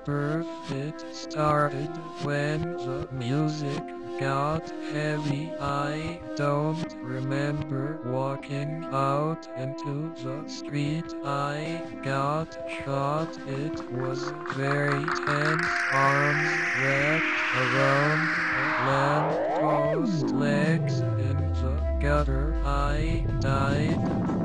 remember it started when the music got heavy. I don't remember walking out into the street. I got shot. It was very tense. Arms wrapped around a lamppost, legs in the gutter. I died.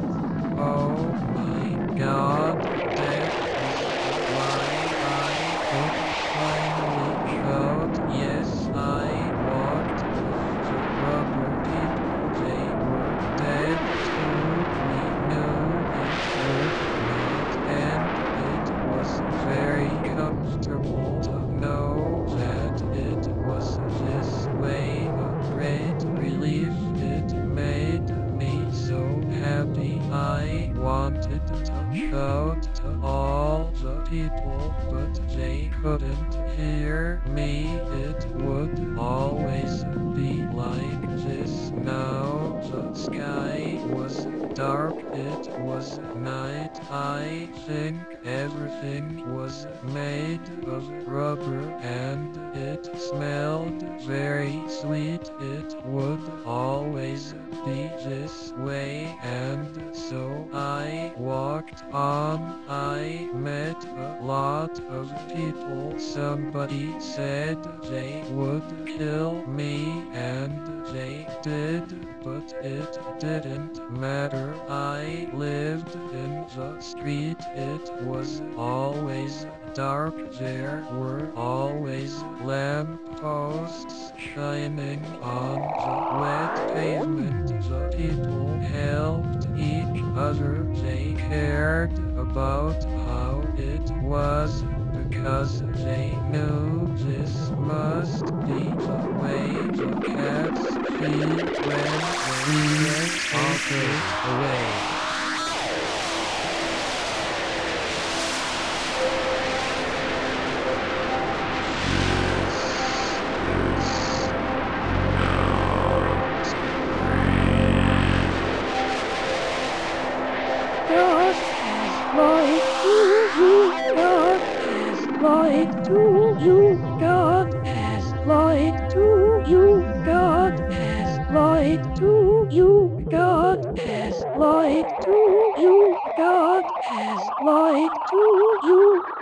Oh my God, that is why I could finally shout. Yes, I walked with the rubber people. They were dead too. We knew it would not end. It was very comfortable to know that it was this way. A great relief. It made me so happy. I wanted to shout to all the people, but they couldn't hear me. It would always be like this. Now the sky was dark. It was night. I think everything was made of rubber and it smelled very sweet. It would always be this way, and so I walked on. I met a lot of people. Somebody said they would kill me, and they did, but it didn't matter. I lived in the street. It was always dark. There were always lamp posts shining on the wet pavement. The people helped each other. They cared about how it was because they knew this must be the way the cats feel when the leaves are away. God is like to you, God is like to you, God is like to you, God is like to you, God is like to you, God is like to you.